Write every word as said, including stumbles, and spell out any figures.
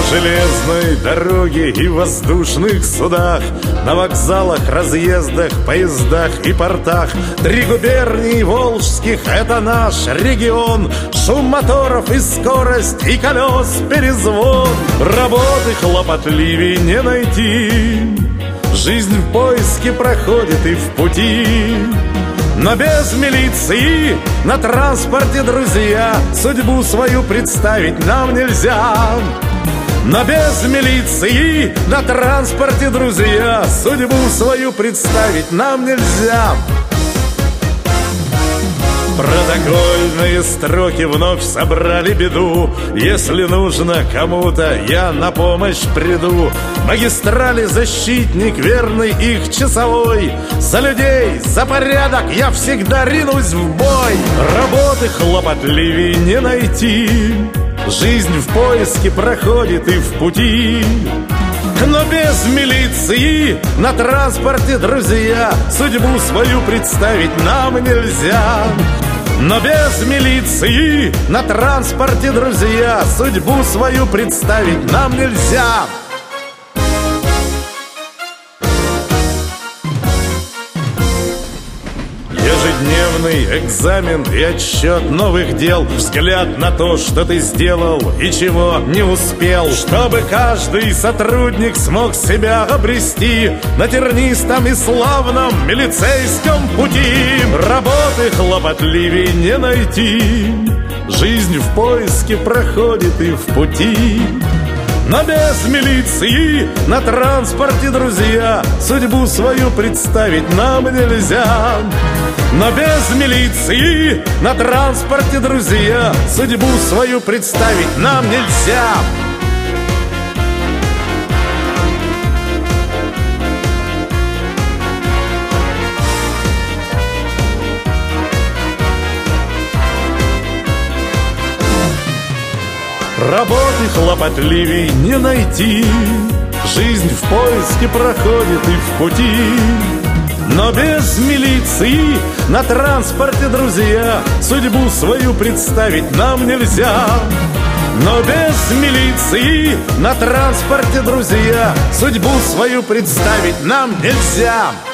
железной дороге и воздушных судах, на вокзалах, разъездах, поездах и портах. Три губернии волжских — это наш регион. Шум моторов и скорость, и колес перезвон. Работы хлопотливей не найти, жизнь в поиске проходит и в пути. Но без милиции на транспорте, друзья, судьбу свою представить нам нельзя. Но без милиции на транспорте, друзья, судьбу свою представить нам нельзя. Протокольные строки вновь собрали беду. Если нужно кому-то, я на помощь приду. Магистрали защитник, верный их часовой. За людей, за порядок я всегда ринусь в бой. Работы хлопотливей не найти, жизнь в поиске проходит и в пути. Но без милиции на транспорте, друзья, судьбу свою представить нам нельзя. Но без милиции на транспорте, друзья, судьбу свою представить нам нельзя. Ежедневный экзамен и отсчет новых дел, взгляд на то, что ты сделал и чего не успел, чтобы каждый сотрудник смог себя обрести на тернистом и славном милицейском пути. Работы хлопотливей не найти, жизнь в поиске проходит и в пути. Но без милиции на транспорте, друзья, судьбу свою представить нам нельзя. Но без милиции на транспорте, друзья, судьбу свою представить нам нельзя. Работы хлопотливей не найти, жизнь в поиске проходит и в пути. Но без милиции на транспорте, друзья, судьбу свою представить нам нельзя. Но без милиции на транспорте, друзья, судьбу свою представить нам нельзя.